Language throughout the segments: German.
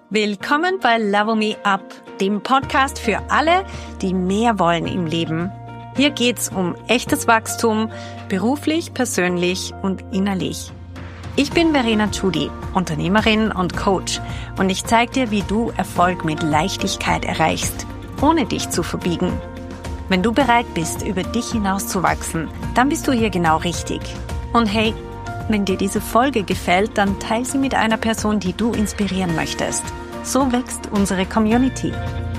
Willkommen bei Level Me Up, dem Podcast für alle, die mehr wollen im Leben. Hier geht's um echtes Wachstum, beruflich, persönlich und innerlich. Ich bin Verena Tschudi, Unternehmerin und Coach, und ich zeige dir, wie du Erfolg mit Leichtigkeit erreichst, ohne dich zu verbiegen. Wenn du bereit bist, über dich hinauszuwachsen, dann bist du hier genau richtig. Und hey, wenn dir diese Folge gefällt, dann teile sie mit einer Person, die du inspirieren möchtest. So wächst unsere Community.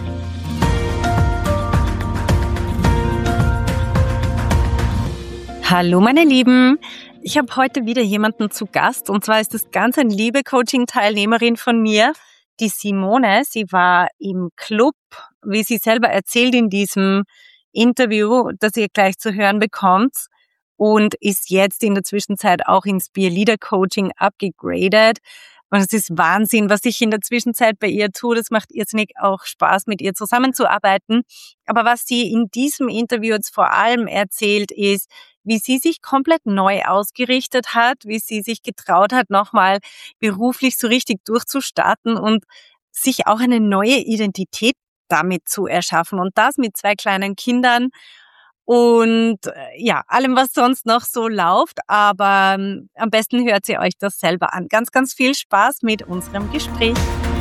Hallo meine Lieben, ich habe heute wieder jemanden zu Gast, und zwar ist das ganz eine liebe Coaching-Teilnehmerin von mir, die Simone. Sie war im Club, wie sie selber erzählt in diesem Interview, das ihr gleich zu hören bekommt, und ist jetzt in der Zwischenzeit auch ins Peer Leader Coaching abgegradet. Und es ist Wahnsinn, was ich in der Zwischenzeit bei ihr tue. Das macht irrsinnig auch Spaß, mit ihr zusammenzuarbeiten. Aber was sie in diesem Interview jetzt vor allem erzählt, ist, wie sie sich komplett neu ausgerichtet hat, wie sie sich getraut hat, nochmal beruflich so richtig durchzustarten und sich auch eine neue Identität damit zu erschaffen. Und das mit 2 kleinen Kindern. Und ja, allem, was sonst noch so läuft. Aber am besten hört ihr euch das selber an. Ganz, ganz viel Spaß mit unserem Gespräch.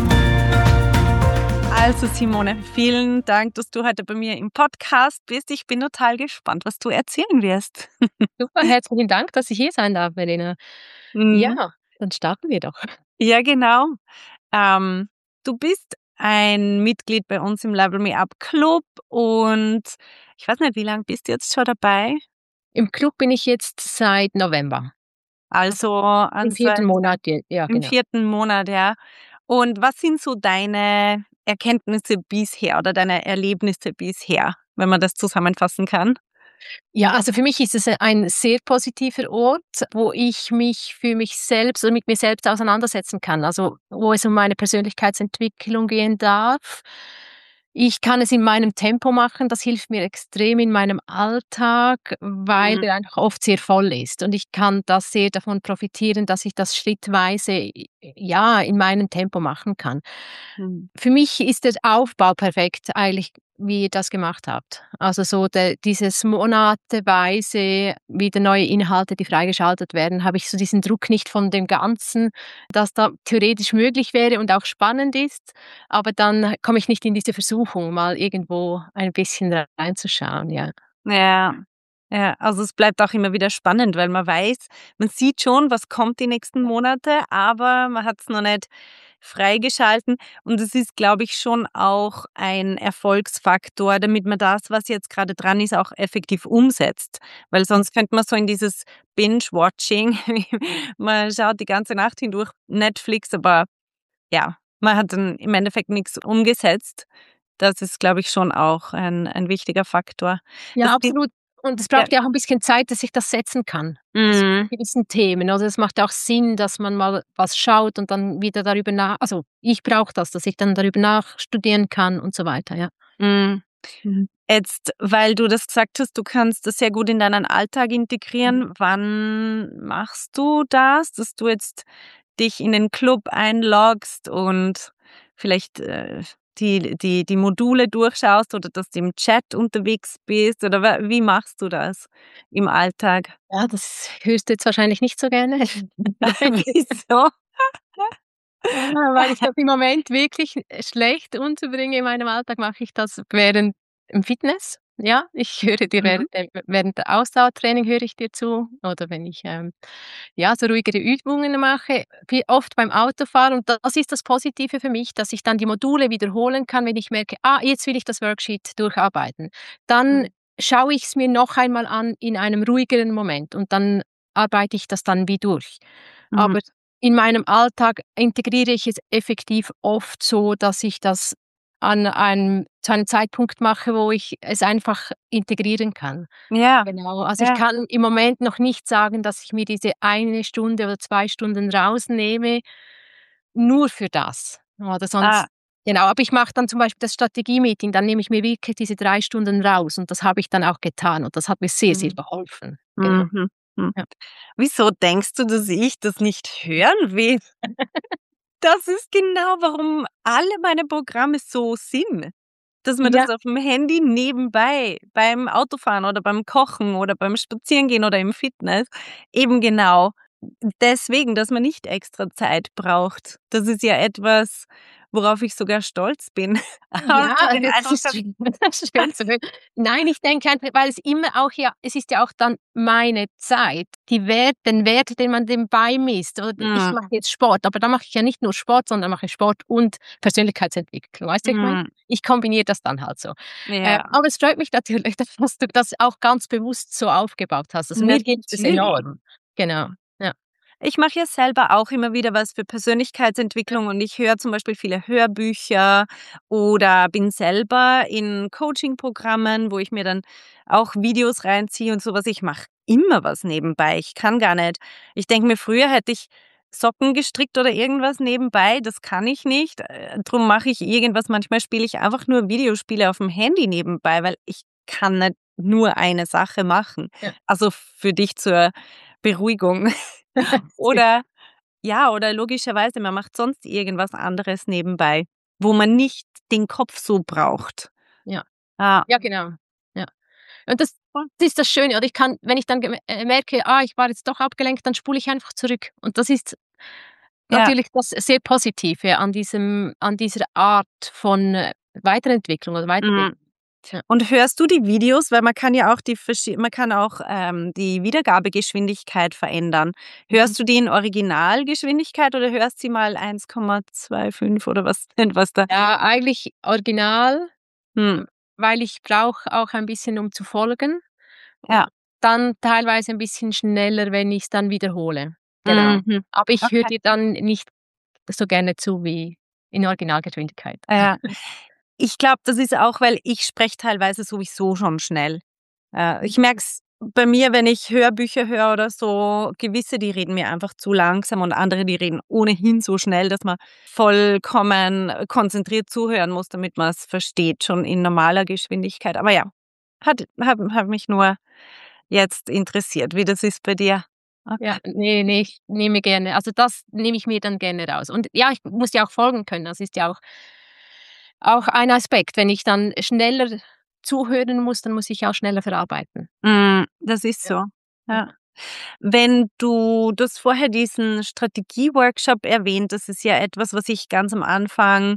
Also Simone, vielen Dank, dass du heute bei mir im Podcast bist. Ich bin total gespannt, was du erzählen wirst. Super, herzlichen Dank, dass ich hier sein darf, Verena. Ja, dann starten wir doch. Ja, genau. Du bist ein Mitglied bei uns im Level Me Up Club, und ich weiß nicht, wie lange bist du jetzt schon dabei? Im Club bin ich jetzt seit November. Also Im 4. Monat, ja, im genau. 4. Monat, ja. Und was sind so deine Erkenntnisse bisher oder deine Erlebnisse bisher, wenn man das zusammenfassen kann? Ja, also für mich ist es ein sehr positiver Ort, wo ich mich für mich selbst oder mit mir selbst auseinandersetzen kann. Also, wo es um meine Persönlichkeitsentwicklung gehen darf. Ich kann es in meinem Tempo machen, das hilft mir extrem in meinem Alltag, weil Mhm. der einfach oft sehr voll ist. Und ich kann das sehr davon profitieren, dass ich das schrittweise, ja, in meinem Tempo machen kann. Mhm. Für mich ist der Aufbau perfekt eigentlich, wie ihr das gemacht habt. Also so dieses monateweise wieder neue Inhalte, die freigeschaltet werden, habe ich so diesen Druck nicht von dem Ganzen, das da theoretisch möglich wäre und auch spannend ist, aber dann komme ich nicht in diese Versuchung, mal irgendwo ein bisschen reinzuschauen, ja. Ja, ja, also es bleibt auch immer wieder spannend, weil man weiß, man sieht schon, was kommt die nächsten Monate, aber man hat es noch nicht freigeschalten. Und es ist, glaube ich, schon auch ein Erfolgsfaktor, damit man das, was jetzt gerade dran ist, auch effektiv umsetzt. Weil sonst könnte man so in dieses Binge-Watching, man schaut die ganze Nacht hindurch Netflix, aber ja, man hat dann im Endeffekt nichts umgesetzt. Das ist, glaube ich, schon auch ein wichtiger Faktor. Ja, Das die absolut. Und es Ja. braucht ja auch ein bisschen Zeit, dass ich das setzen kann. Das bei Mhm. gewissen Themen. Also, es macht auch Sinn, dass man mal was schaut und dann wieder darüber also, ich brauche das, dass ich dann darüber nachstudieren kann und so weiter, ja. Mhm. Mhm. Jetzt, weil du das gesagt hast, du kannst das sehr gut in deinen Alltag Mhm. integrieren. Wann machst du das, dass du jetzt dich in den Club einloggst und vielleicht, die Module durchschaust oder dass du im Chat unterwegs bist, oder wie machst du das im Alltag? Ja, das hörst du jetzt wahrscheinlich nicht so gerne. Wieso? Weil ich das im Moment wirklich schlecht unterbringe in meinem Alltag, mache ich das während im Fitness. Ja, ich höre dir Mhm. während der Ausdauertraining höre ich dir zu oder wenn ich, ja, so ruhigere Übungen mache, wie oft beim Autofahren. Und das ist das Positive für mich, dass ich dann die Module wiederholen kann, wenn ich merke: „Ah, jetzt will ich das Worksheet durcharbeiten.“ Dann Mhm. schaue ich es mir noch einmal an in einem ruhigeren Moment und dann arbeite ich das dann wie durch. Mhm. Aber in meinem Alltag integriere ich es effektiv oft so, dass ich das zu einem Zeitpunkt mache, wo ich es einfach integrieren kann. Ja, Genau, also ich ja. kann im Moment noch nicht sagen, dass ich mir diese 1 Stunde oder 2 Stunden rausnehme, nur für das. Oder sonst Ah, genau, aber ich mache dann zum Beispiel das Strategie-Meeting, dann nehme ich mir wirklich diese 3 Stunden raus und das habe ich dann auch getan und das hat mir sehr, sehr mhm. geholfen. Genau, Mhm. Mhm. ja. Wieso denkst du, dass ich das nicht hören will? Das ist genau, warum alle meine Programme so sind, dass man das Ja, auf dem Handy nebenbei beim Autofahren oder beim Kochen oder beim Spazierengehen oder im Fitness eben genau deswegen, dass man nicht extra Zeit braucht. Das ist ja etwas, worauf ich sogar stolz bin, ja, auszugehen, das einfach ist das schön das ist schön zu hören. Nein, ich denke einfach, weil es immer auch ja es ist ja auch dann meine Zeit, den Wert, den man dem beimisst. Oder ich mhm, mache jetzt Sport, aber da mache ich ja nicht nur Sport, sondern mache Sport und Persönlichkeitsentwicklung. Weißt du, wie ich meine? mhm, Ich kombiniere das dann halt so. ja, Aber es freut mich natürlich, dass du das auch ganz bewusst so aufgebaut hast. Also, mir hilft es natürlich. enorm. Genau, ja. Ich mache ja selber auch immer wieder was für Persönlichkeitsentwicklung und ich höre zum Beispiel viele Hörbücher oder bin selber in Coaching-Programmen, wo ich mir dann auch Videos reinziehe und sowas. Ich mache immer was nebenbei. Ich kann gar nicht. Ich denke mir, früher hätte ich Socken gestrickt oder irgendwas nebenbei. Das kann ich nicht. Drum mache ich irgendwas. Manchmal spiele ich einfach nur Videospiele auf dem Handy nebenbei, weil ich kann nicht nur eine Sache machen. Ja. Also für dich zur Beruhigung. Oder ja, oder logischerweise, man macht sonst irgendwas anderes nebenbei, wo man nicht den Kopf so braucht. Ja. Ja, Ja, genau. Ja. Und das ist das Schöne, oder ich kann, wenn ich dann merke: „Ah, ich war jetzt doch abgelenkt“, dann spule ich einfach zurück. Und das ist ja. natürlich das sehr Positive an dieser Art von, Weiterentwicklung oder Mhm. Weiterbildung. Ja. Und hörst du die Videos? Weil man kann ja auch die Wiedergabegeschwindigkeit verändern. Mhm. Hörst du die in Originalgeschwindigkeit oder hörst sie mal 1,25 oder was was da Ja, eigentlich original, mhm, weil ich brauche auch ein bisschen, um zu folgen, und ja. dann teilweise ein bisschen schneller, wenn ich's dann wiederhole. Genau. Mhm. Aber ich höre Okay. dir dann nicht so gerne zu wie in Originalgeschwindigkeit. Ja. Ich glaube, das ist auch, weil ich spreche teilweise sowieso schon schnell. Ich merke es bei mir, wenn ich Hörbücher höre oder so, gewisse, die reden mir einfach zu langsam und andere, die reden ohnehin so schnell, dass man vollkommen konzentriert zuhören muss, damit man es versteht, schon in normaler Geschwindigkeit. Aber ja, hat mich nur jetzt interessiert, wie das ist bei dir. Ja, Okay. ne, ich nehme gerne, also das nehme ich mir dann gerne raus. Und ja, ich muss ja auch folgen können. Das ist ja auch ein Aspekt. Wenn ich dann schneller zuhören muss, dann muss ich auch schneller verarbeiten. Das ist Ja, so. ja. Ja. Wenn du hast vorher diesen Strategie-Workshop erwähnt, das ist ja etwas, was ich ganz am Anfang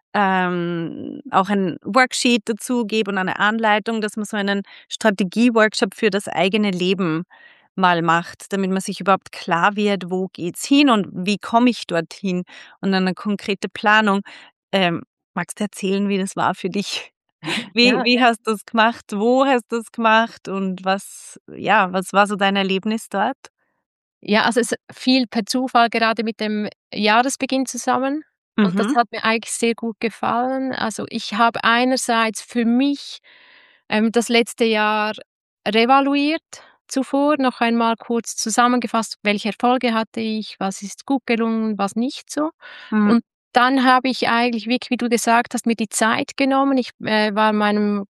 auch ein Worksheet dazu gebe und eine Anleitung, dass man so einen Strategie-Workshop für das eigene Leben mal macht, damit man sich überhaupt klar wird, wo geht's hin und wie komme ich dorthin und eine konkrete Planung. Magst du erzählen, wie das war für dich? Wie Ja, wie hast du's gemacht? Wo hast du's gemacht und was war so dein Erlebnis dort? ja, also es fiel per Zufall gerade mit dem Jahresbeginn zusammen und das Mhm, hat mir eigentlich sehr gut gefallen. Also, ich habe einerseits für mich, das letzte Jahr revaluiert zuvor, noch einmal kurz zusammengefasst, welche Erfolge hatte ich, was ist gut gelungen, was nicht so. mhm, Und dann habe ich eigentlich wirklich, wie du gesagt hast, mir die Zeit genommen. Ich, war an meinem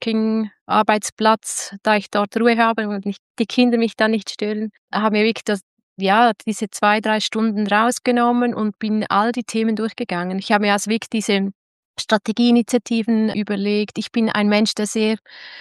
Coworking-Arbeitsplatz, da ich dort Ruhe habe und nicht die Kinder mich da nicht stören, habe mir wirklich diese 2 3 Stunden rausgenommen und bin all die Themen durchgegangen. Ich habe mir also wirklich diese Strategieinitiativen überlegt. Ich bin ein Mensch, der sehr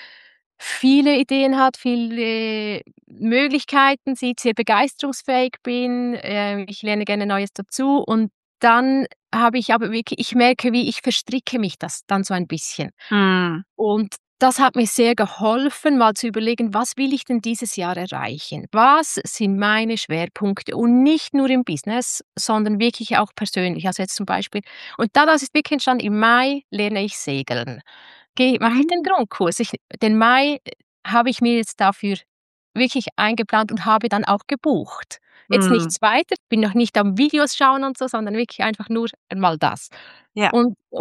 viele Ideen hat, viele Möglichkeiten sieht, sehr begeisterungsfähig bin. Ich lerne gerne Neues dazu und dann habe ich aber wirklich, ich merke, wie ich verstricke mich das dann so ein bisschen. mhm, Und das hat mir sehr geholfen, mal zu überlegen: „Was will ich denn dieses Jahr erreichen? Was sind meine Schwerpunkte?“ Und nicht nur im Business, sondern wirklich auch persönlich. Also, jetzt zum Beispiel, und daraus ist wirklich entstanden: im Mai lerne ich segeln. Mache ich den mhm, Grundkurs. Den Mai, habe ich mir jetzt dafür wirklich eingeplant und habe dann auch gebucht. Jetzt mhm, nichts weiter, bin noch nicht am Videos schauen und so, sondern wirklich einfach nur mal das. ja,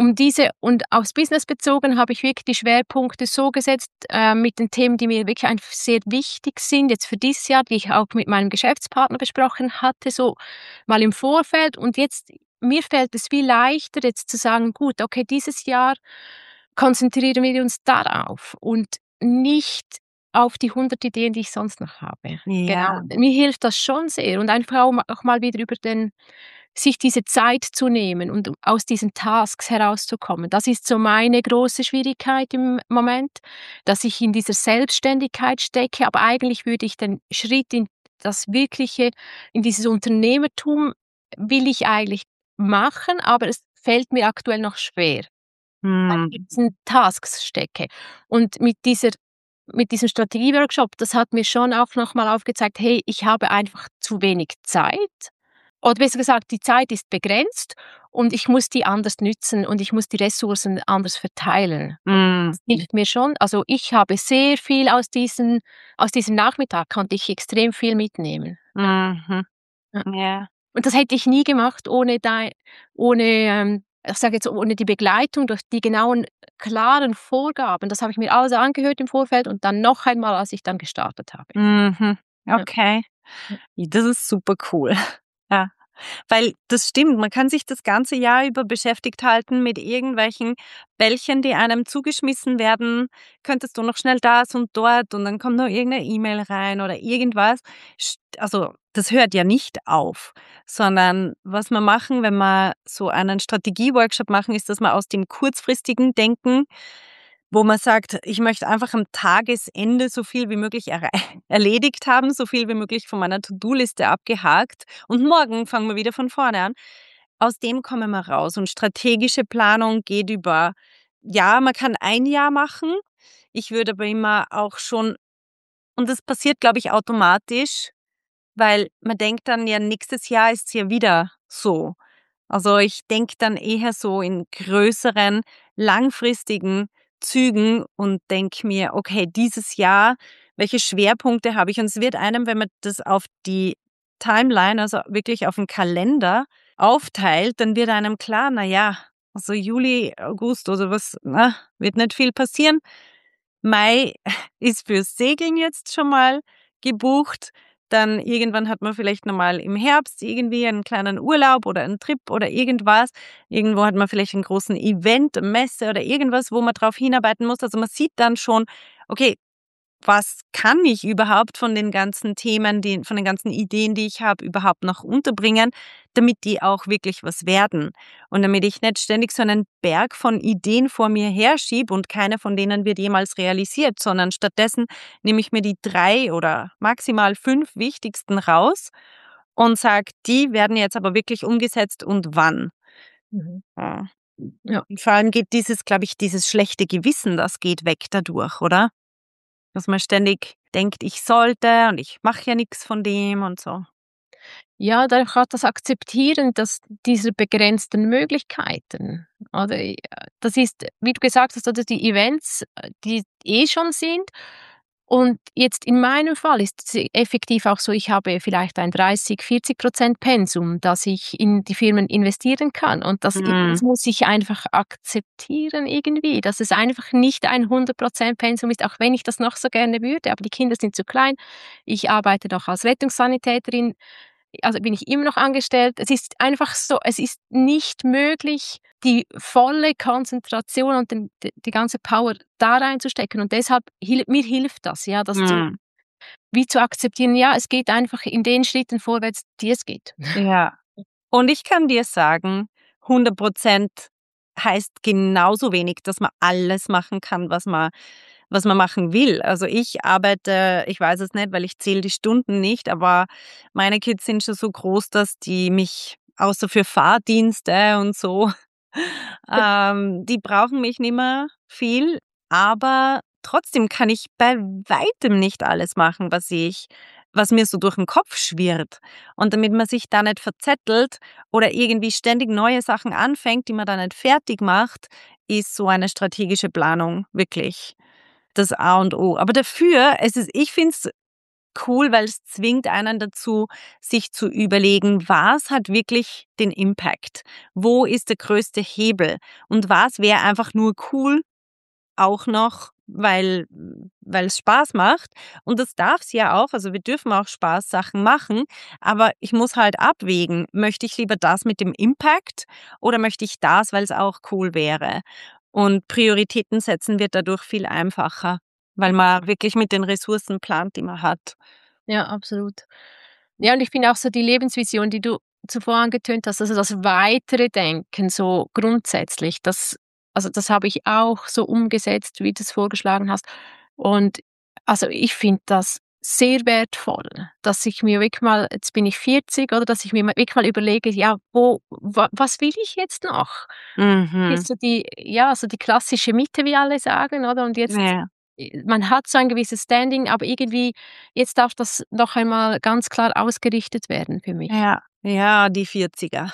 Und aufs Business bezogen habe ich wirklich die Schwerpunkte so gesetzt, mit den Themen, die mir wirklich einfach sehr wichtig sind, jetzt für dieses Jahr, die ich auch mit meinem Geschäftspartner besprochen hatte, so mal im Vorfeld. Und jetzt mir fällt es viel leichter, jetzt zu sagen: „Gut, okay, dieses Jahr konzentrieren wir uns darauf und nicht auf die 100 Ideen, die ich sonst noch habe.“ Genau, ja, mir hilft das schon sehr und einfach auch mal wieder über den sich diese Zeit zu nehmen und aus diesen Tasks herauszukommen. Das ist so meine große Schwierigkeit im Moment, dass ich in dieser Selbstständigkeit stecke, aber eigentlich würde ich den Schritt in das Wirkliche, in dieses Unternehmertum will ich eigentlich machen, aber es fällt mir aktuell noch schwer, weil ich in Mhm. diesen Tasks stecke. Und mit diesem Strategieworkshop, das hat mir schon auch noch mal aufgezeigt: „Hey, ich habe einfach zu wenig Zeit.“ Oder besser gesagt, die Zeit ist begrenzt und ich muss die anders nützen und ich muss die Ressourcen anders verteilen. Und Mhm. das hilft mir schon. Also, ich habe sehr viel aus diesem Nachmittag konnte ich extrem viel mitnehmen. Mhm. Ja. Ja. Und das hätte ich nie gemacht ohne, ich sage jetzt, ohne die Begleitung durch die genauen, klaren Vorgaben. Das habe ich mir alles angehört im Vorfeld und dann noch einmal, als ich dann gestartet habe. Mhm. Ja, Okay. ja. Ja, das ist super cool. Ja. Weil das stimmt, man kann sich das ganze Jahr über beschäftigt halten mit irgendwelchen Bällchen, die einem zugeschmissen werden. Könntest du noch schnell das und dort und dann kommt noch irgendeine E-Mail rein oder irgendwas. Also, das hört ja nicht auf, sondern was wir machen, wenn wir so einen Strategieworkshop machen, ist, dass wir aus dem kurzfristigen Denken, wo man sagt: „Ich möchte einfach am Tagesende so viel wie möglich erledigt haben, so viel wie möglich von meiner To-do-Liste abgehakt und morgen fangen wir wieder von vorne an.“ Aus dem kommen wir raus und strategische Planung geht über, ja, man kann ein Jahr machen. Ich würde aber immer auch schon, und das passiert, glaube ich, automatisch, weil man denkt dann, ja, nächstes Jahr ist's ja wieder so. Also, ich denke dann eher so in größeren, langfristigen Zügen und denke mir: „Okay, dieses Jahr, welche Schwerpunkte habe ich?“ Und es wird einem, wenn man das auf die Timeline, also wirklich auf den Kalender aufteilt, dann wird einem klar: „Na ja, also Juli, August oder was, wird nicht viel passieren. Mai ist fürs Segeln jetzt schon mal gebucht. Dann irgendwann hat man vielleicht noch mal im Herbst irgendwie einen kleinen Urlaub oder einen Trip oder irgendwas. Irgendwo hat man vielleicht einen großen Event, Messe oder irgendwas, wo man drauf hinarbeiten muss. Also, man sieht dann schon: „Okay, was kann ich überhaupt von den ganzen Themen, von den ganzen Ideen, die ich habe, überhaupt noch unterbringen, damit die auch wirklich was werden. Und damit ich nicht ständig so einen Berg von Ideen vor mir herschiebe und keine von denen wird jemals realisiert, sondern stattdessen nehme ich mir die 3 oder maximal 5 wichtigsten raus und sage, die werden jetzt aber wirklich umgesetzt und wann. Mhm. Ja. Ja. Und vor allem geht dieses, glaube ich, dieses schlechte Gewissen, das geht weg dadurch, oder? Dass man ständig denkt, ich sollte und ich mache ja nichts von dem und so. Ja, da hat das Akzeptieren, dass dieser begrenzten Möglichkeiten, oder? Das ist, wie du gesagt hast, oder die Events, die schon sind. Und jetzt in meinem Fall ist es effektiv auch so, ich habe vielleicht ein 30-40% Pensum, das ich in die Firmen investieren kann. Und das Mhm. muss ich einfach akzeptieren irgendwie, dass es einfach nicht ein 100% Pensum ist, auch wenn ich das noch so gerne würde. Aber die Kinder sind zu klein. Ich arbeite noch als Rettungssanitäterin, also bin ich immer noch angestellt. Es ist einfach so, es ist nicht möglich, die volle Konzentration und die ganze Power da reinzustecken und deshalb mir hilft das, ja, das Mhm. zu akzeptieren, ja, es geht einfach in den Schritten vorwärts, die es geht. Ja. Und ich kann dir sagen, 100% heißt genauso wenig, dass man alles machen kann, was man machen will. Also, ich arbeite, ich weiß es nicht, weil ich zähle die Stunden nicht, aber meine Kids sind schon so groß, dass die mich außer für Fahrdienste und so, die brauchen mich nicht mehr viel, aber trotzdem kann ich bei weitem nicht alles machen, was mir so durch den Kopf schwirrt. Und damit man sich da nicht verzettelt oder irgendwie ständig neue Sachen anfängt, die man dann nicht fertig macht, ist so eine strategische Planung wirklich das A und O. Aber dafür, ich finde es cool, weil es zwingt einen dazu, sich zu überlegen, was hat wirklich den Impact? Wo ist der größte Hebel? Und was wäre einfach nur cool auch noch, weil es Spaß macht. Und das darf es ja auch. Also, wir dürfen auch Spaßsachen machen, aber ich muss halt abwägen, möchte ich lieber das mit dem Impact oder möchte ich das, weil es auch cool wäre? Und Prioritäten setzen wird dadurch viel einfacher, weil man wirklich mit den Ressourcen plant, die man hat. Ja, absolut. Ja, und ich finde auch so die Lebensvision, die zuvor angetönt hast, also das weitere Denken so grundsätzlich, das habe ich auch so umgesetzt, wie du es vorgeschlagen hast. Und also ich finde das sehr wertvoll, dass ich mir wirklich mal, jetzt bin ich 40, oder dass ich mir wirklich mal überlege, ja, was will ich jetzt noch? Mhm. Ist so die klassische Mitte, wie alle sagen, oder? Und jetzt Ja, man hat so ein gewisses Standing, aber irgendwie jetzt darf das noch einmal ganz klar ausgerichtet werden für mich. ja, ja, die 40er.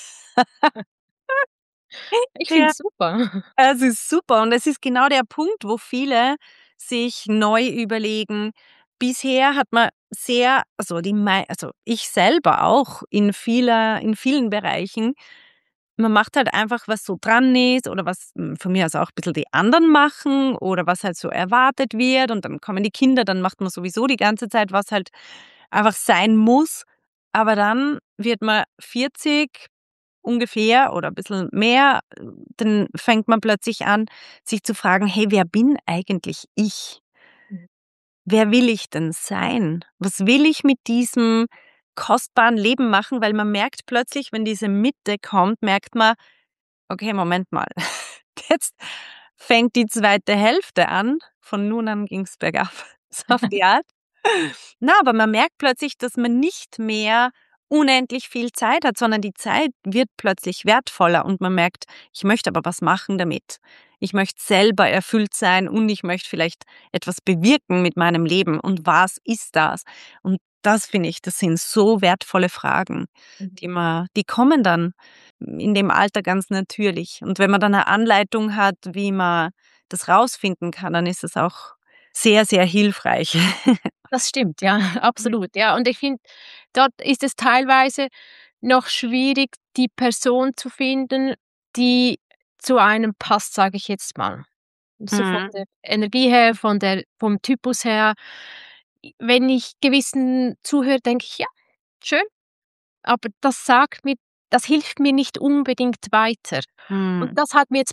Ich finde Ja. es super. Es ist super und es ist genau der Punkt, wo viele sich neu überlegen. Bisher hat man sehr also ich selber auch in vielen Bereichen, man macht halt einfach, was so dran ist oder was, von mir aus auch ein bisschen die anderen machen oder was halt so erwartet wird und dann kommen die Kinder, dann macht man sowieso die ganze Zeit, was halt einfach sein muss. Aber dann wird man 40 ungefähr oder ein bisschen mehr, dann fängt man plötzlich an, sich zu fragen: „Hey, wer bin eigentlich ich? Wer will ich denn sein? Was will ich mit diesem kostbaren Leben machen?“ Weil man merkt plötzlich, wenn diese Mitte kommt, merkt man: „Okay, Moment mal, jetzt fängt die zweite Hälfte an. Von nun an ging's bergab“, so auf die Art. Na, aber man merkt plötzlich, dass man nicht mehr unendlich viel Zeit hat, sondern die Zeit wird plötzlich wertvoller und man merkt, ich möchte aber was machen damit. Ich möchte selber erfüllt sein und ich möchte vielleicht etwas bewirken mit meinem Leben. Und was ist das? Und das finde ich, das sind so wertvolle Fragen, Mhm. die kommen dann in dem Alter ganz natürlich. Und wenn man dann eine Anleitung hat, wie man das rausfinden kann, dann ist es auch sehr, sehr hilfreich. Das stimmt, ja, absolut, ja. Und ich finde, dort ist es teilweise noch schwierig, die Person zu finden, die zu einem passt, sage ich jetzt mal. So von Mhm. der Energie her, vom Typus her. Wenn ich gewissen zuhöre, denke ich: „Ja, schön“, aber das hilft mir nicht unbedingt weiter. Und Mhm.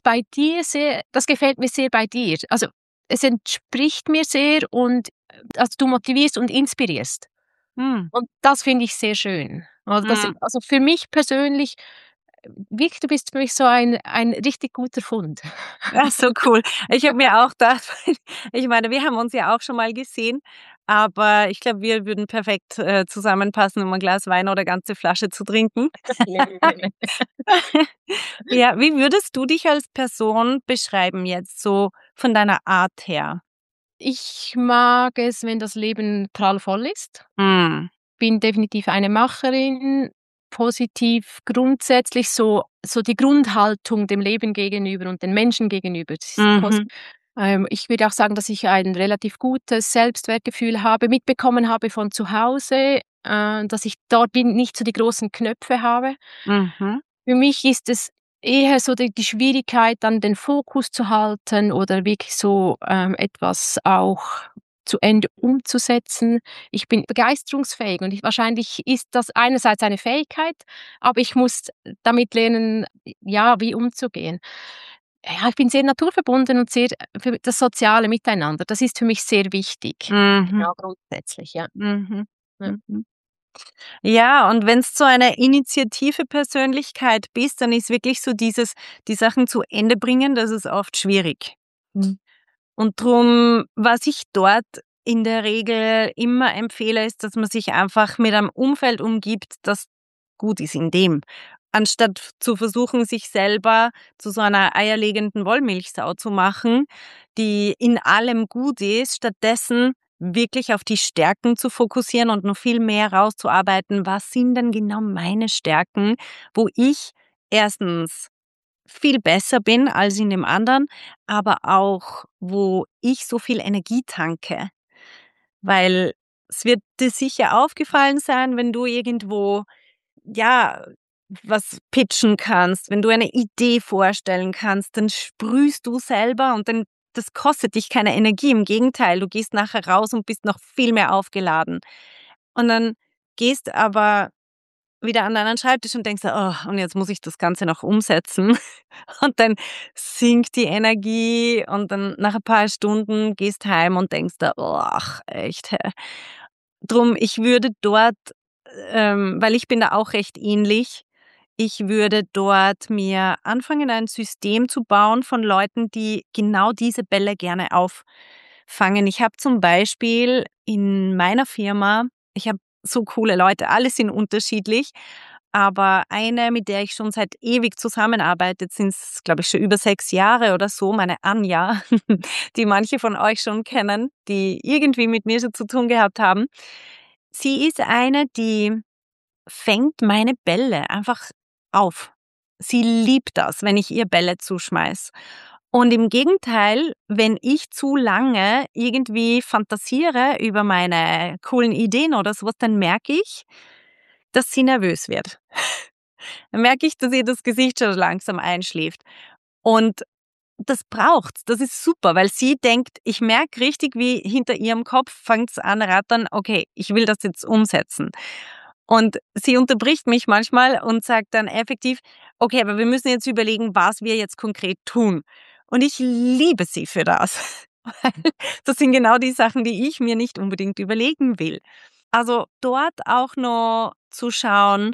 das gefällt mir sehr bei dir. Also, es entspricht mir sehr und, also, du motivierst und inspirierst. Mhm. Und das finde ich sehr schön. Mhm. Also, für mich persönlich, wirklich, du bist für mich so ein richtig guter Fund. Ach so, cool. Ich habe mir auch gedacht, ich meine, wir haben uns ja auch schon mal gesehen, aber ich glaube, wir würden perfekt, zusammenpassen, um ein Glas Wein oder ganze Flasche zu trinken. Ne, ne, ne. Ja, wie würdest du dich als Person beschreiben jetzt so von deiner Art her? Ich mag es, wenn das Leben prallvoll ist. Mhm. Bin definitiv eine Macherin, positiv grundsätzlich so die Grundhaltung dem Leben gegenüber und den Menschen gegenüber. Das ist Mhm. ich würde auch sagen, dass ich ein relativ gutes Selbstwertgefühl habe, mitbekommen habe von zu Hause, dass ich dort nicht so die großen Knöpfe habe. Mhm. Für mich ist es eher so die Schwierigkeit, dann den Fokus zu halten oder wirklich so, etwas auch zu Ende umzusetzen. Ich bin begeisterungsfähig und wahrscheinlich ist das einerseits eine Fähigkeit, aber ich muss damit lernen, ja, wie umzugehen. Ja, ich bin sehr naturverbunden und sehr für das soziale Miteinander. Das ist für mich sehr wichtig. Mhm. Genau, grundsätzlich, ja. Mhm. Ja. Mhm. Ja, und wenn's so eine initiative Persönlichkeit bist, dann ist wirklich so die Sachen zu Ende bringen, das ist oft schwierig. Mhm. Und drum, was ich dort in der Regel immer empfehle, ist, dass man sich einfach mit einem Umfeld umgibt, das gut ist in dem. Anstatt zu versuchen, sich selber zu so einer eierlegenden Wollmilchsau zu machen, die in allem gut ist, stattdessen wirklich auf die Stärken zu fokussieren und noch viel mehr rauszuarbeiten, was sind denn genau meine Stärken, wo ich erstens viel besser bin als in dem anderen, aber auch, wo ich so viel Energie tanke. Weil es wird dir sicher aufgefallen sein, wenn du irgendwo, ja, was pitchen kannst, wenn du eine Idee vorstellen kannst, dann sprühst du selber und dann das kostet dich keine Energie. Im Gegenteil, du gehst nachher raus und bist noch viel mehr aufgeladen. Und dann gehst aber wieder an deinen Schreibtisch und denkst dir: „Oh, und jetzt muss ich das Ganze noch umsetzen.“ Und dann sinkt die Energie und dann nach ein paar Stunden gehst heim und denkst dir: „Oh, ach echt, hä?“ Drum, ich würde dort weil ich bin da auch recht ähnlich. Ich würde dort mir anfangen, ein System zu bauen von Leuten, die genau diese Bälle gerne auffangen. Ich habe zum Beispiel in meiner Firma, ich habe so coole Leute, alle sind unterschiedlich, aber eine, mit der ich schon seit ewig zusammenarbeite, sind es, glaube ich, schon über 6 Jahre oder so, meine Anja, die manche von euch schon kennen, die irgendwie mit mir schon zu tun gehabt haben. Sie ist eine, die fängt meine Bälle einfach auf. Sie liebt das, wenn ich ihr Bälle zuschmeiß. Und im Gegenteil, wenn ich zu lange irgendwie fantasiere über meine coolen Ideen oder sowas, dann merke ich, dass sie nervös wird. Dann merke ich, dass ihr das Gesicht schon langsam einschläft. Und das braucht's. Das ist super, weil sie denkt, ich merke richtig, wie hinter ihrem Kopf fängt's an rattern, okay, ich will das jetzt umsetzen. Und sie unterbricht mich manchmal und sagt dann effektiv, okay, aber wir müssen jetzt überlegen, was wir jetzt konkret tun. Und ich liebe sie für das. Weil das sind genau die Sachen, die ich mir nicht unbedingt überlegen will. Also dort auch noch zu schauen,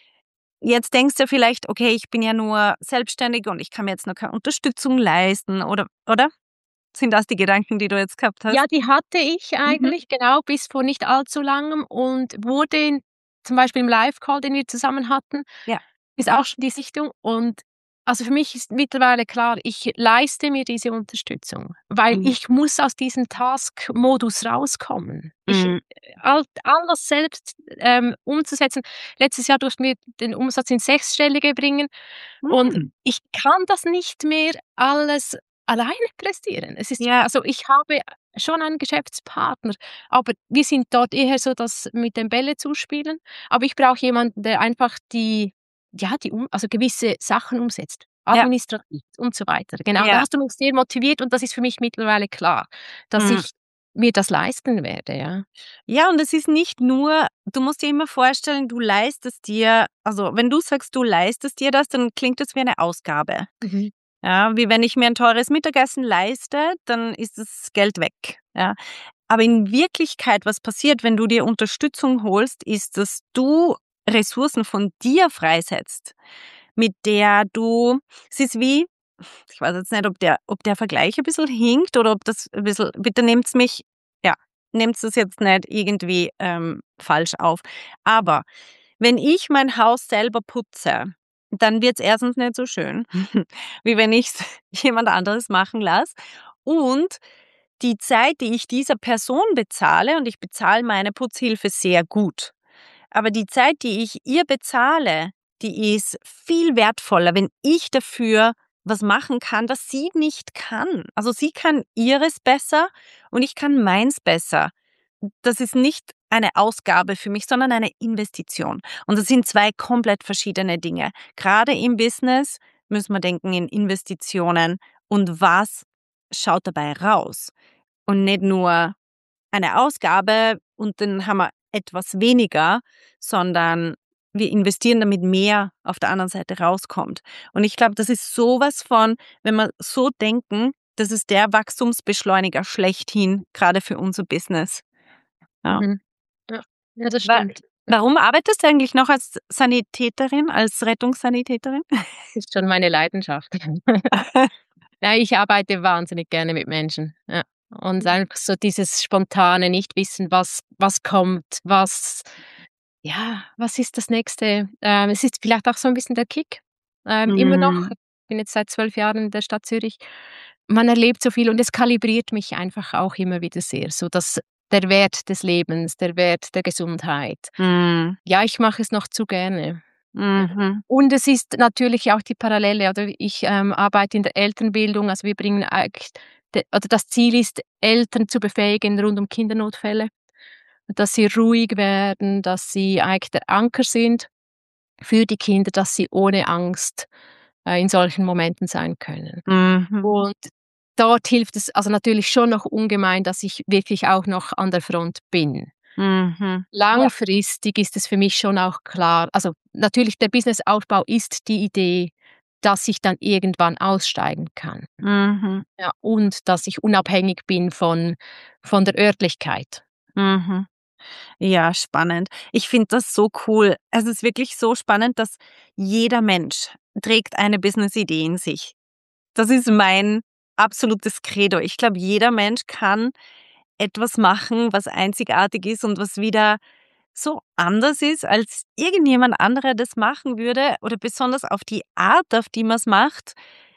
jetzt denkst du vielleicht, okay, ich bin ja nur selbstständig und ich kann mir jetzt noch keine Unterstützung leisten oder? Sind das die Gedanken, die du jetzt gehabt Ja, hast? die hatte ich Mhm. eigentlich, genau, bis vor nicht allzu langem und wurde zum Beispiel im Live-Call, den wir zusammen hatten, Ja. ist auch schon die Sichtung und also für mich ist mittlerweile klar, ich leiste mir diese Unterstützung, weil Mhm. ich muss aus diesem Task-Modus rauskommen. Mhm. All das selbst, umzusetzen. Letztes Jahr durften wir den Umsatz ins Sechsstellige bringen und Mhm. ich kann das nicht mehr alles alleine pressieren. Es ist Ja. also, ich habe schon einen Geschäftspartner, aber wir sind dort eher so das mit den Bälle zuspielen. Aber ich brauche jemanden, der einfach also gewisse Sachen umsetzt, Ja. administrativ und so weiter. Genau, da Ja. hast du mich sehr motiviert und das ist für mich mittlerweile klar, dass Mhm. ich mir das leisten werde, ja. Ja, und es ist nicht nur, du musst dir immer vorstellen, du leistest dir, also wenn du sagst, du leistest dir das, dann klingt das wie eine Ausgabe. Mhm. Ja, wie wenn ich mir ein teures Mittagessen leiste, dann ist das Geld weg. Ja. Aber in Wirklichkeit, was passiert, wenn du dir Unterstützung holst, ist, dass du Ressourcen von dir freisetzt, mit der du, es ist wie, ich weiß jetzt nicht, ob der Vergleich ein bisschen hinkt oder ob das ein bisschen, bitte nehmt's mich, ja, nehmt's das jetzt nicht irgendwie falsch auf. Aber wenn ich mein Haus selber putze, dann wird's erstens nicht so schön, wie wenn ich's jemand anderes machen lasse. Und die Zeit, die ich dieser Person bezahle, und ich bezahle meine Putzhilfe sehr gut, aber die Zeit, die ich ihr bezahle, die ist viel wertvoller, wenn ich dafür was machen kann, was sie nicht kann. Also sie kann ihres besser und ich kann meins besser. Das ist nicht eine Ausgabe für mich, sondern eine Investition. Und das sind 2 komplett verschiedene Dinge. Gerade im Business müssen wir denken in Investitionen und was schaut dabei raus und nicht nur eine Ausgabe und dann haben wir etwas weniger, sondern wir investieren, damit mehr auf der anderen Seite rauskommt. Und ich glaube, das ist sowas von, wenn wir so denken, das ist der Wachstumsbeschleuniger schlechthin, gerade für unser Business. Ja. Mhm. Ja. Ja, das Wa stimmt. Ja, Warum arbeitest du eigentlich noch als Sanitäterin, als Rettungssanitäterin? ist schon meine Leidenschaft. Ja, ich arbeite wahnsinnig gerne mit Menschen, ja. Und einfach so dieses spontane Nichtwissen, was kommt, was ist das Nächste? Es ist vielleicht auch so 'n bisschen der Kick, immer noch. Mhm. Ich bin jetzt seit 12 Jahren in der Stadt Zürich. Man erlebt so viel und es kalibriert mich einfach auch immer wieder sehr, so dass der Wert des Lebens, der Wert der Gesundheit. Mhm. Ja, ich mache es noch zu gerne. Ja. Mhm. Und es ist natürlich auch die Parallele, oder ich, arbeite in der Elternbildung, also wir bringen eigentlich das Ziel ist, Eltern zu befähigen rund um Kindernotfälle, dass sie ruhig werden, dass sie eigentlich der Anker sind für die Kinder, dass sie ohne Angst, in solchen Momenten sein können. Mhm. Und dort hilft es also natürlich schon noch ungemein, dass ich wirklich auch noch an der Front bin. Mhm. Ja. Langfristig ist es für mich schon auch klar, also natürlich der Businessaufbau ist die Idee, dass ich dann irgendwann aussteigen kann. Mhm. Ja, und dass ich unabhängig bin von der Örtlichkeit. Mhm. Ja, spannend. Ich finde das so cool. Es ist wirklich so spannend, dass jeder Mensch trägt eine Business-Idee in sich. Das ist mein absolutes Credo. Ich glaube, jeder Mensch kann etwas machen, was einzigartig ist und was wieder so anders ist, als irgendjemand anderer das machen würde oder besonders auf die Art, auf die man es macht,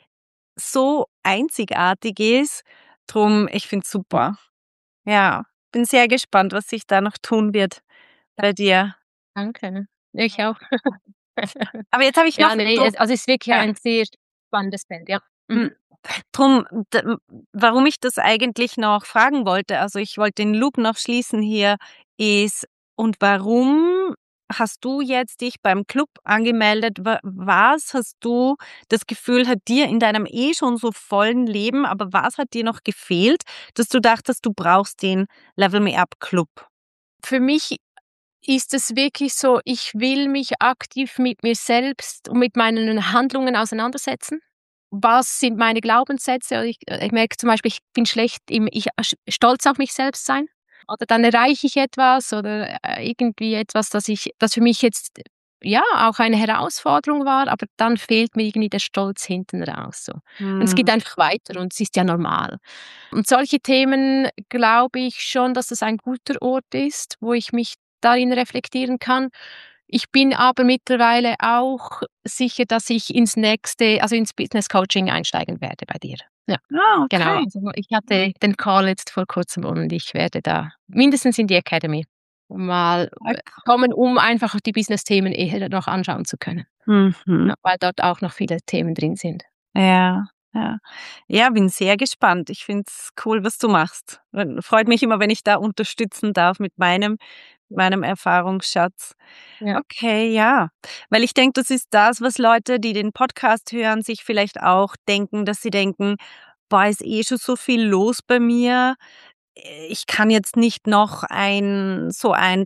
so einzigartig ist. Drum, ich finde es super. Ja, bin sehr gespannt, was sich da noch tun wird bei dir. Danke. Ich auch. Aber jetzt habe ich noch Ja, ne, so es ist wirklich ja, ein sehr spannendes Feld, ja. hm, Mhm. drum, warum ich das eigentlich noch fragen wollte, also ich wollte den Loop noch schließen hier, ist und warum hast du jetzt dich beim Club angemeldet? Was hast du das Gefühl, hat dir in deinem schon so vollen Leben, aber was hat dir noch gefehlt, dass du dachtest, du brauchst den Level Me Up Club? Für mich ist es wirklich so, ich will mich aktiv mit mir selbst und mit meinen Handlungen auseinandersetzen. Was sind meine Glaubenssätze? Ich merke zum Beispiel, ich bin schlecht im stolz auf mich selbst sein. Oder dann erreiche ich etwas oder, irgendwie etwas, das für mich jetzt, ja, auch eine Herausforderung war, aber dann fehlt mir irgendwie der Stolz hinten raus so. Und es geht Mhm. einfach weiter und es ist ja normal. Und solche Themen glaube ich schon, dass das ein guter Ort ist, wo ich mich darin reflektieren kann. Ich bin aber mittlerweile auch sicher, dass ich ins Business Coaching einsteigen werde bei dir. Ja, Ah, genau. okay. Also, ich hatte den Call jetzt vor Kurzem und ich werde da mindestens in die Academy mal kommen, um einfach die Business-Themen eher noch anschauen zu können. Mhm. Ja, weil dort auch noch viele Themen drin sind. Ja, ja. Ja, bin sehr gespannt. Ich finde es cool, was du machst. Freut mich immer, wenn ich da unterstützen darf mit meinem Erfahrungsschatz. Ja. Okay, ja. Weil ich denke, das ist das, was Leute, die den Podcast hören, sich vielleicht auch denken, dass sie denken: „Boah, ist schon so viel los bei mir. Ich kann jetzt nicht noch ein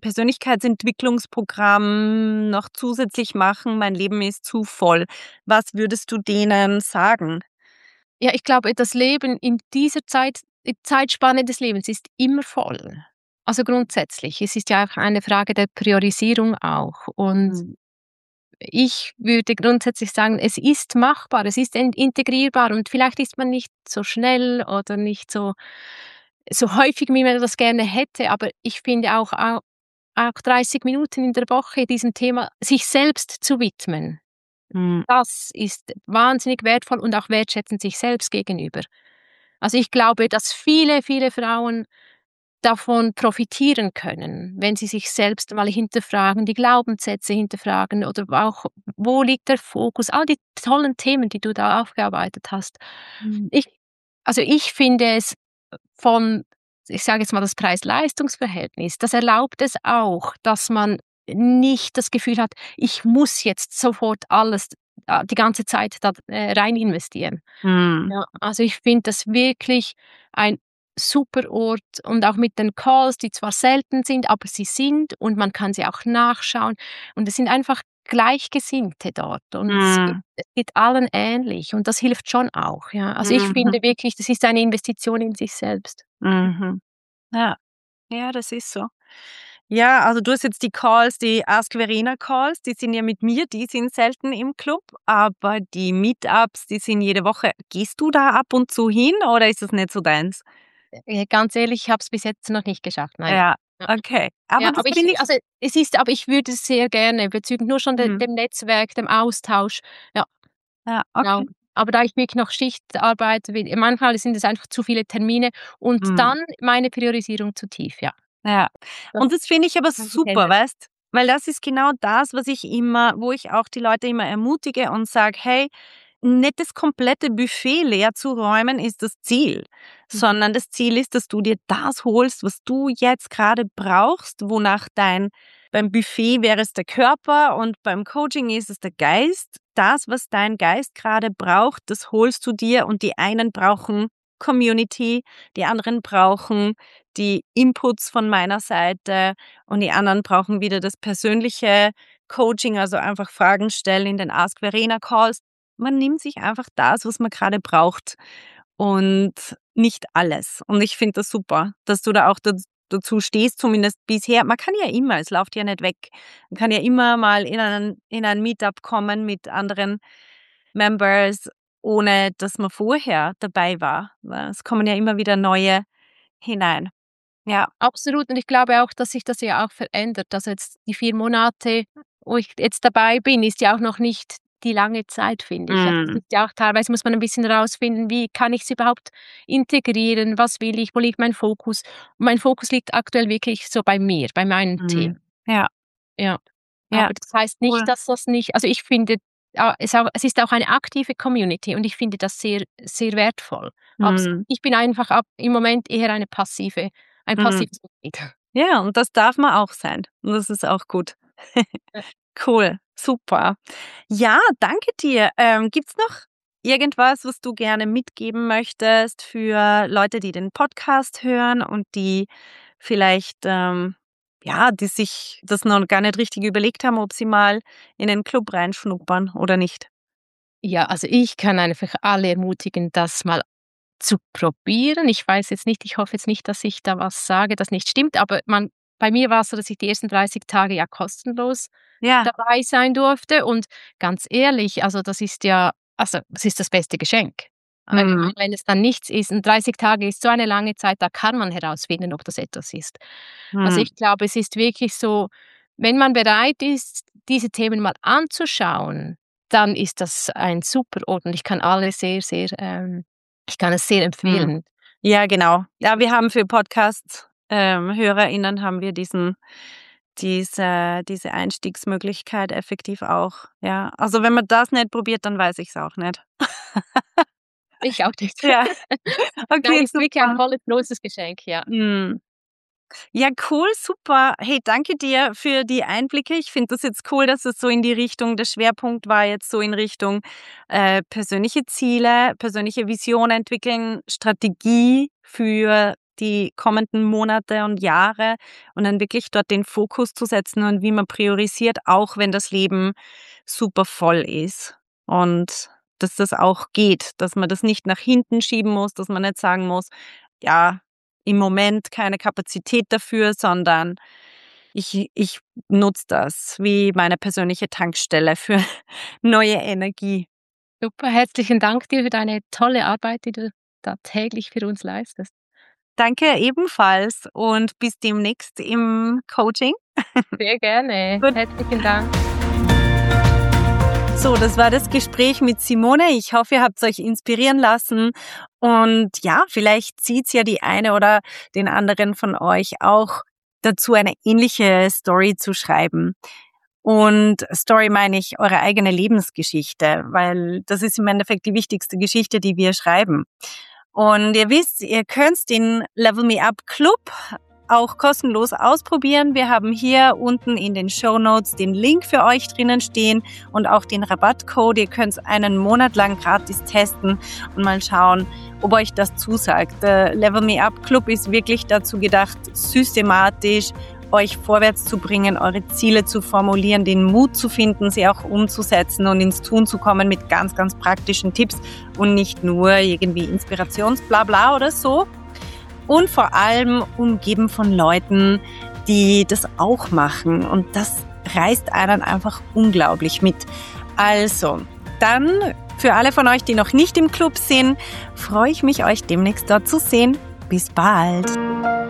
Persönlichkeitsentwicklungsprogramm noch zusätzlich machen. Mein Leben ist zu voll.“ Was würdest du denen sagen? Ja, ich glaube, das Leben in dieser die Zeitspanne des Lebens ist immer voll. Also grundsätzlich. Es ist ja auch eine Frage der Priorisierung auch. Und Mhm. ich würde grundsätzlich sagen, es ist machbar, es ist integrierbar und vielleicht ist man nicht so schnell oder nicht so häufig, wie man das gerne hätte, aber ich finde auch 30 Minuten in der Woche diesem Thema sich selbst zu widmen, Mhm. das ist wahnsinnig wertvoll und auch wertschätzend sich selbst gegenüber. Also, ich glaube, dass viele, viele Frauen davon profitieren können, wenn sie sich selbst mal hinterfragen, die Glaubenssätze hinterfragen oder auch, wo liegt der Fokus? All die tollen Themen, die du da aufgearbeitet hast. Mhm. Ich ich finde es von ich sage jetzt mal, das Preis-Leistungs-Verhältnis, das erlaubt es auch, dass man nicht das Gefühl hat: „Ich muss jetzt sofort alles, die ganze Zeit da, rein investieren.“ Mhm. Ja, also ich finde das wirklich ein super Ort und auch mit den Calls, die zwar selten sind, aber sie sind und man kann sie auch nachschauen und es sind einfach Gleichgesinnte dort und Mhm. es geht allen ähnlich und das hilft schon auch, ja. Also ich Mhm. finde wirklich, das ist eine Investition in sich selbst. Mhm. Ja. Ja, das ist so. Ja, also du hast jetzt die Calls, die Ask Verena Calls, die sind ja mit mir, die sind selten im Club, aber die Meetups, die sind jede Woche. Gehst du da ab und zu hin oder ist das nicht so deins? Ganz ehrlich, ich habe es bis jetzt noch nicht geschafft, nein. Ja, Ja. okay. Aber Ja, das aber finde ich aber ich würde es sehr gerne bezüglich nur schon mhm. dem Netzwerk, dem Austausch. Ja, Ja, genau. okay. Aber da ich wirklich noch Schicht arbeite, manchmal sind es einfach zu viele Termine und Mhm. dann meine Priorisierung zu tief, ja. Ja. Das Und das finde ich aber kann sich super, ändern. weißt? Weil das ist genau das, wo ich auch die Leute immer ermutige und sage: „Hey, nicht das komplette Buffet leer zu räumen ist das Ziel, Mhm. sondern das Ziel ist, dass du dir das holst, was du jetzt gerade brauchst, wonach beim Buffet wäre es der Körper und beim Coaching ist es der Geist. Das, was dein Geist gerade braucht, das holst du dir und die einen brauchen Community, die anderen brauchen die Inputs von meiner Seite und die anderen brauchen wieder das persönliche Coaching, also einfach Fragen stellen in den Ask Verena Calls. Man nimmt sich einfach das, was man gerade braucht und nicht alles. Und ich finde das super, dass du da auch dazu stehst, zumindest bisher. Man kann ja immer, es läuft ja nicht weg. Man kann ja immer mal in ein Meetup kommen mit anderen Members, ohne dass man vorher dabei war. Es kommen ja immer wieder neue hinein. Ja. Absolut. Und ich glaube auch, dass sich das ja auch verändert. Also jetzt die 4 Monate, wo ich jetzt dabei bin, ist ja auch noch nicht die lange Zeit, finde ich. Also es ist ja auch teilweise muss man ein bisschen herausfinden, wie kann ich es überhaupt integrieren, was will ich, wo liegt mein Fokus? Und mein Fokus liegt aktuell wirklich so bei mir, bei meinen Themen. Ja. Ja. Ja. Aber das heißt nicht, Cool. dass das nicht, also ich finde, es ist auch eine aktive Community und ich finde das sehr, sehr wertvoll. Ich bin einfach im Moment eher ein passives Mitglied. Ja, und das darf man auch sein. Und das ist auch gut. Ja. Cool, super. Ja, danke dir. Gibt's noch irgendwas, was du gerne mitgeben möchtest für Leute, die den Podcast hören und die vielleicht, die sich das noch gar nicht richtig überlegt haben, ob sie mal in den Club reinschnuppern oder nicht? Ja, also ich kann einfach alle ermutigen, das mal zu probieren. Ich weiß jetzt nicht, ich hoffe jetzt nicht, dass ich da was sage, das nicht stimmt, aber bei mir war es so, dass ich die ersten 30 Tage ja kostenlos Ja. dabei sein durfte und ganz ehrlich, also das ist das beste Geschenk. Wenn es dann nichts ist und 30 Tage ist so eine lange Zeit, da kann man herausfinden, ob das etwas ist. Also ich glaube, es ist wirklich so, wenn man bereit ist, diese Themen mal anzuschauen, dann ist das ein super Ort und ich kann alle sehr, sehr ich kann es sehr empfehlen. Ja, genau. Ja, wir haben für Podcast HörerInnen haben wir diese Einstiegsmöglichkeit effektiv auch. Ja, also wenn man das nicht probiert, dann weiß ich es auch nicht. Ich auch nicht. Ja, Nein, okay, ist wirklich ein super. tolles, großes Geschenk, ja. Ja, cool, super. Hey, danke dir für die Einblicke. Ich finde das jetzt cool, dass es so in die Richtung, der Schwerpunkt war jetzt so in Richtung persönliche Ziele, persönliche Vision entwickeln, Strategie für die kommenden Monate und Jahre und dann wirklich dort den Fokus zu setzen und wie man priorisiert, auch wenn das Leben super voll ist. Und dass das auch geht, dass man das nicht nach hinten schieben muss, dass man nicht sagen muss, ja, im Moment keine Kapazität dafür, sondern ich nutze das wie meine persönliche Tankstelle für neue Energie. Super, herzlichen Dank dir für deine tolle Arbeit, die du da täglich für uns leistest. Danke ebenfalls und bis demnächst im Coaching. Sehr gerne. Gut. Herzlichen Dank. So, das war das Gespräch mit Simone. Ich hoffe, ihr habt euch inspirieren lassen. Und ja, vielleicht zieht's ja die eine oder den anderen von euch auch dazu, eine ähnliche Story zu schreiben. Und Story meine ich eure eigene Lebensgeschichte, weil das ist im Endeffekt die wichtigste Geschichte, die wir schreiben. Und ihr wisst, ihr könnt den Level Me Up Club auch kostenlos ausprobieren. Wir haben hier unten in den Shownotes den Link für euch drinnen stehen und auch den Rabattcode. Ihr könnt es einen Monat lang gratis testen und mal schauen, ob euch das zusagt. Der Level Me Up Club ist wirklich dazu gedacht, systematisch euch vorwärts zu bringen, eure Ziele zu formulieren, den Mut zu finden, sie auch umzusetzen und ins Tun zu kommen mit ganz, ganz praktischen Tipps und nicht nur irgendwie Inspirationsblabla oder so. Und vor allem umgeben von Leuten, die das auch machen. Und das reißt einen einfach unglaublich mit. Also, dann für alle von euch, die noch nicht im Club sind, freue ich mich, euch demnächst dort zu sehen. Bis bald!